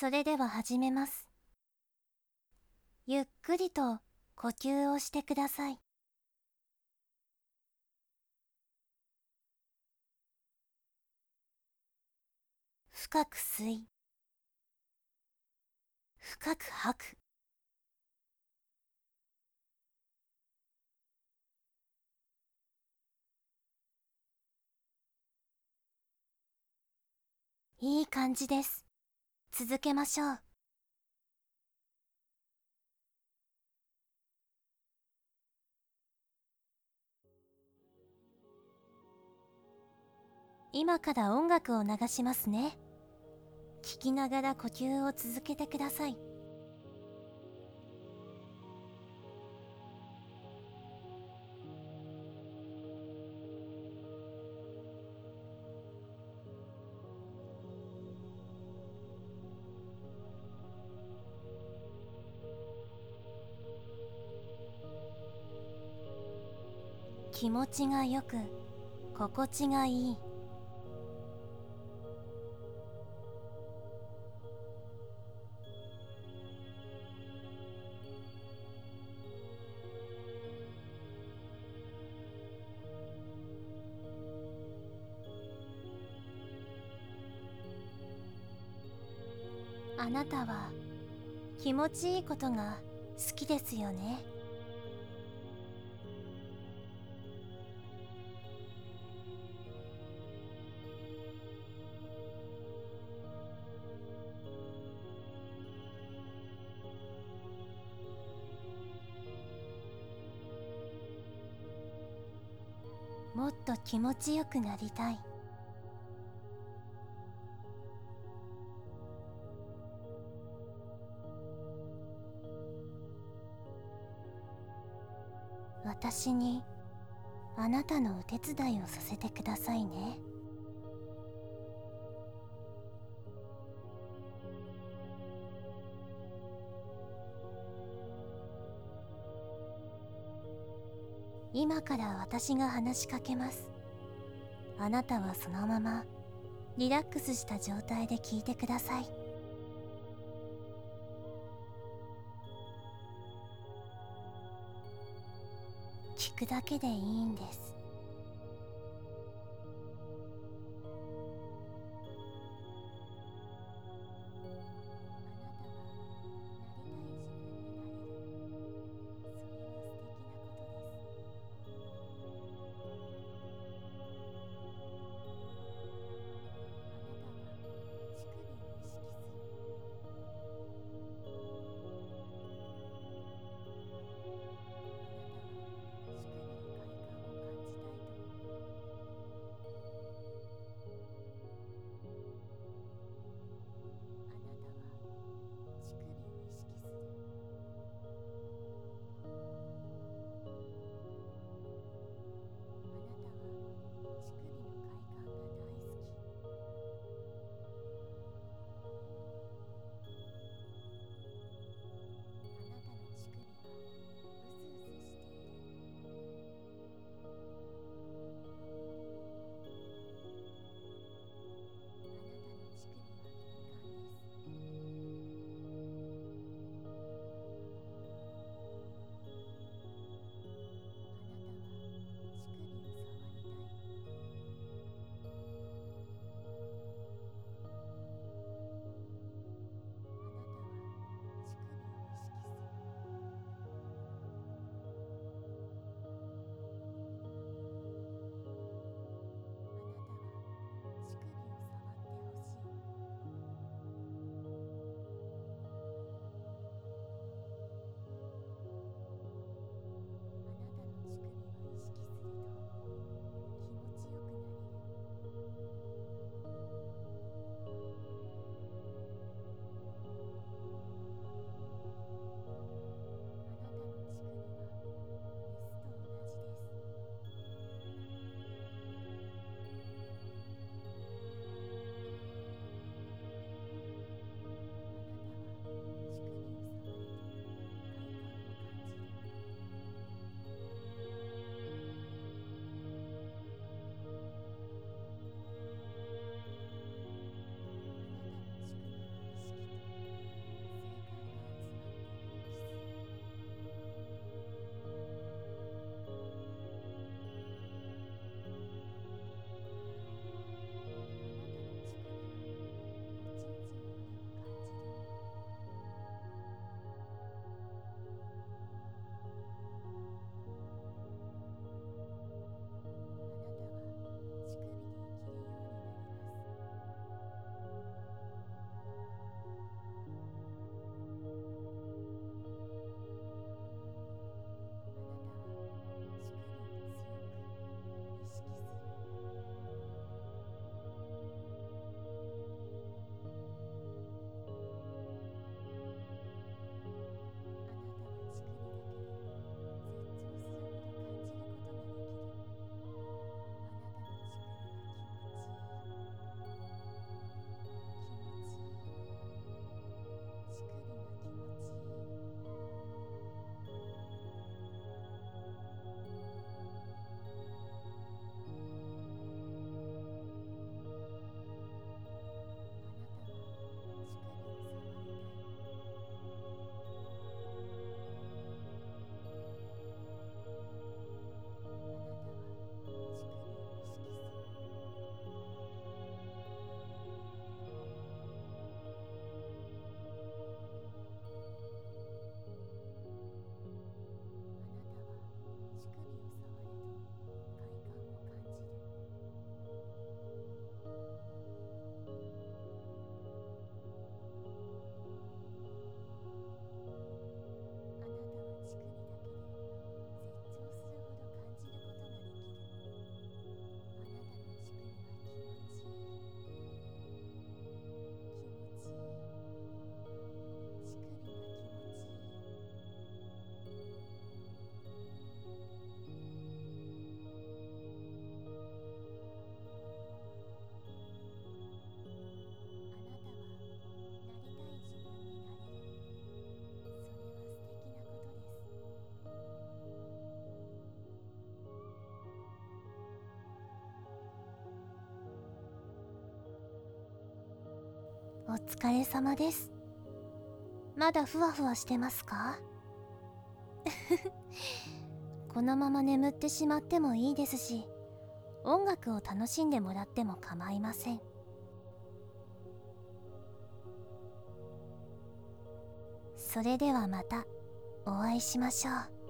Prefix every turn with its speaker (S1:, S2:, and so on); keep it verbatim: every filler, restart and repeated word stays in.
S1: それでは始めます。ゆっくりと呼吸をしてください。深く吸い、深く吐く。いい感じです。続けましょう。今から音楽を流しますね。聞きながら呼吸を続けてください。気持ちがよく、心地がいい。あなたは気持ちいいことが好きですよね。もっと気持ちよくなりたい。私にあなたのお手伝いをさせてくださいね。今から私が話しかけます。あなたはそのままリラックスした状態で聞いてください。聞くだけでいいんです。あなたは乳首を意識する。あなたは乳首の快感を感じお疲れ様です。まだふわふわしてますか？このまま眠ってしまってもいいですし、音楽を楽しんでもらっても構いません。それではまたお会いしましょう。